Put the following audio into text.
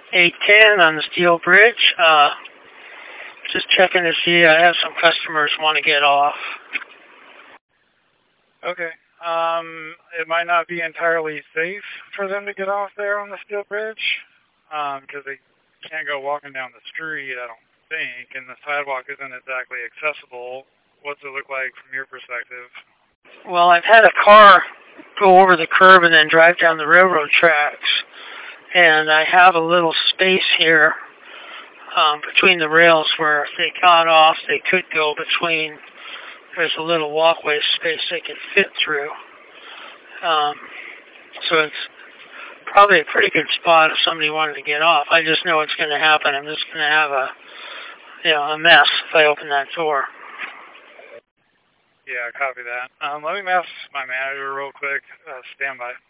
810 on the steel bridge. Just checking to see. I have some customers want to get off. Okay. It might not be entirely safe for them to get off there on the steel bridge, because they can't go walking down the street, I don't think, and the sidewalk isn't exactly accessible. What's it look like from your perspective? Well, I've had a car go over the curb and then drive down the railroad tracks, and I have a little space here between the rails where if they got off, they could go between. There's a little walkway space they could fit through. So it's probably a pretty good spot if somebody wanted to get off. I just know it's going to happen. I'm just going to have a mess if I open that door. Yeah, copy that. Let me mess my manager real quick. Stand by.